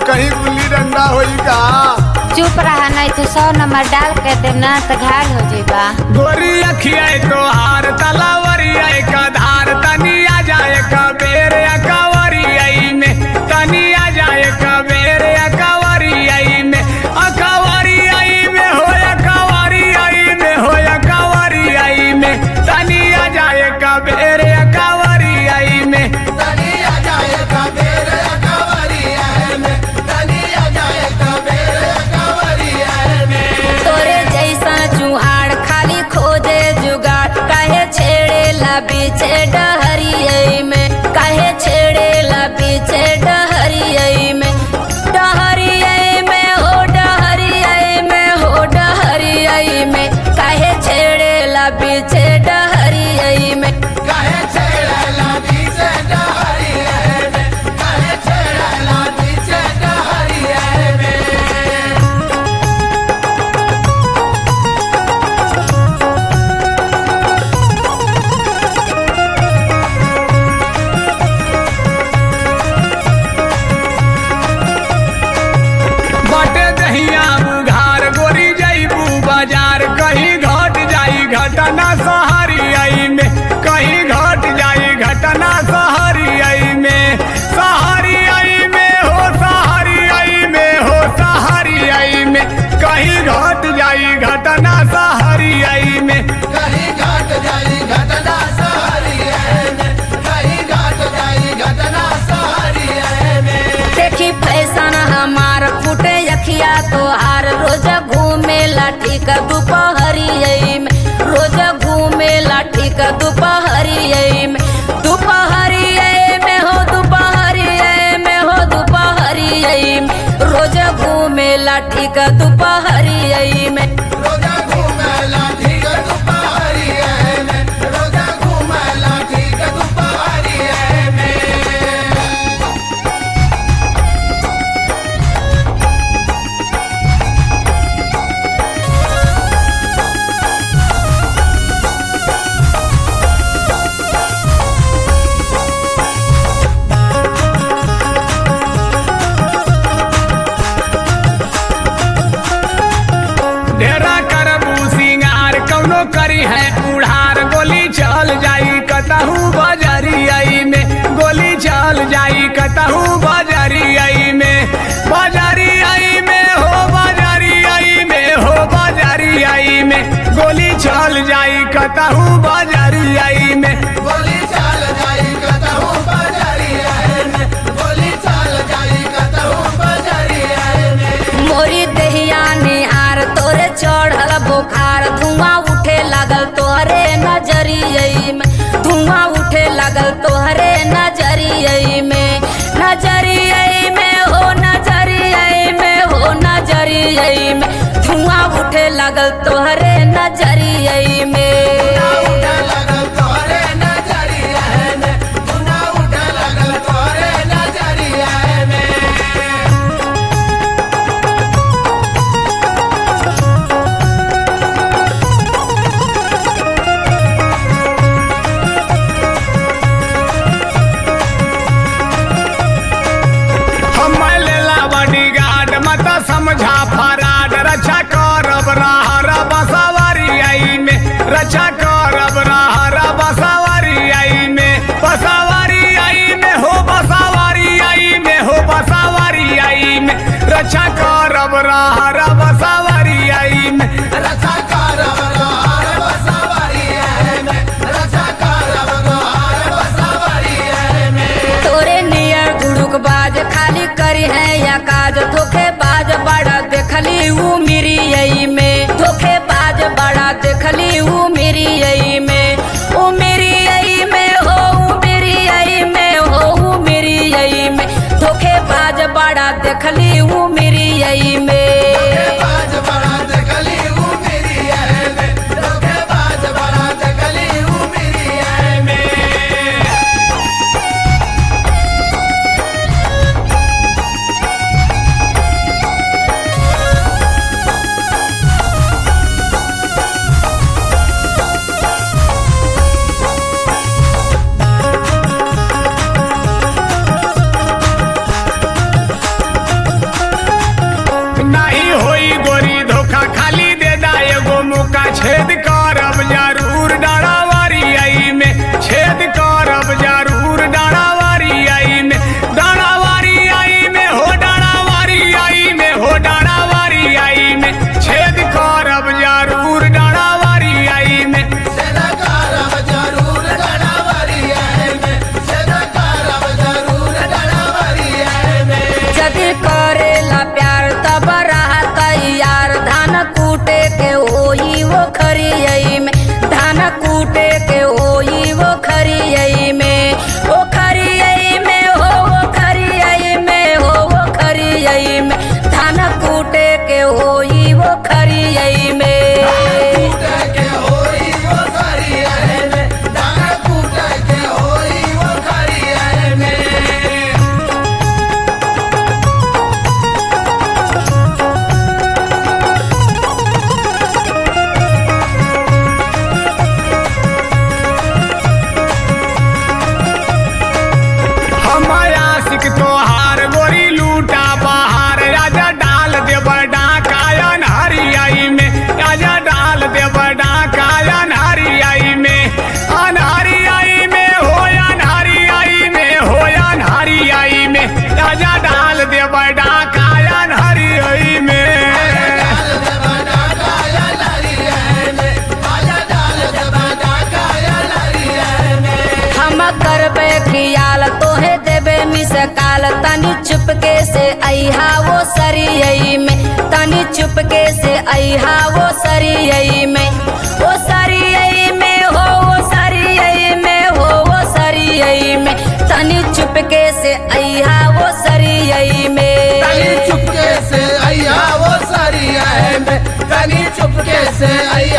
कहीं गुल्ली डंडा होई का। चुप रहा नहीं तो 100 नंबर डाल के दे ना तो घायल हो जेबा। गोरी अखिया तो हार तलावरिया का धार तनी आ जाए कबेर अकवरिया में तनी आ जाए कबेर अकवरिया में अकवरिया में हो अकवरिया में हो अकवरिया में तनी आ जाए कबेर अकवरिया में तनी आ जाए कबेर अकवरिया में तनी आ जाए कबेर अकवरिया में। तोरे जैसा जुहाड़ खाली खोजे जुगाड़ काहे छेड़े ला बीचे डहरिये में काहे छेड़े ला बीचे डहरिये में डहरिये में हो डहरिये में हो डहरिये में काहे छेड़े ला बीचे डहरिये में काहे छेड़ला बीचे डहरिया में काहे छेड़ला बीचे डहरिया में। बटे दहिया बुघार गोरी जईबू बाजार कहीं घट जाई घटना सहरिया में कहीं घट जाई घटना सहरिया में सहरिया में हो सहरिया में हो सहरिया में कहीं घट जाई घटना सहरिया में कहीं घट जाई घटना सहरिया में कहीं घट जाई घटना सहरिया में। देखी फैशन हमार फूटे अखिया तो हार रोज घूमे लाठी का दोपहरिये में रोज घूमे लाठी का दोपहरिये में दोपहरिये में हो दोपहरिये में हो दोपहरिये में रोज घूमे लाठी का दोपहरिये में रोजा घूमेला ठीक दोपहरिया में रोजा घूमेला ठीक दोपहरिया में। ढेरा करबू सिंगार कौनो करी है उड़ार गोली चल जाई कतहू बजरिया में गोली चल जाई कतहू बजरिया में बजरिया में हो बजरिया में हो बजरिया में गोली चल जाई कतहू बजरिया में गोली चल जाई कतहू बजरिया में गोली चल जाई कतहू बजरिया में। मोरी दहिया निहार तोरे चढ़ल बुखार धुआं उठे लागल तोहरे नजरिये में धुआं उठे लागल तोहरे नजरिये में नजरिये में हो नजरिये में हो नजरिये में धुआं उठे लागल तोहरे नजरिये में। उठा लगल तोरे नजरिया में धुना उठा लगल तोरे नजरिया में। हम लेला बॉडीगार्ड मत समझा फराड रक्षा करब रहर बसवरिया में रक्षा करब रहर बसवरिया में बसवरिया में हो बसवरिया में हो बसवरिया में रक्षा करब रहर बसवरिया में रक्षा करब रहर बसवरिया में रक्षा करब रहर बसवरिया में। तोरे नियर गुड़ुक बाज खाली करी है या काज धोखेबाज बड़ा देखली ऊ मेरी यही में धोखेबाज बड़ा देखली ऊ मेरी यही में ऊ मेरी यही में हो ऊ मेरी यही में हो ऊ मेरी यही में धोखेबाज बड़ा देखली ऊ मेरी यही में। बाज बड़ा देखली ऊ मेरी है में धोखेबाज बड़ा देखली ऊ मेरी है में। बैठा कायन हरी में डाल दे बड़ा काया लरिया में, आजा डाल दे बड़ा काया लरिया में। हम करबे खियाल तोहे देबे मिसकाल तनी चुपके से अइहा वो सरियई में, तनी चुपके से अइहा वो सरियई में, वो सरियई में हो, वो सरियई में हो, वो सरियई में, तनी चुपके से अइहा वो सरियई में। तनी चुपके से अइहा वो सरिया में, तनी चुपके से अइहा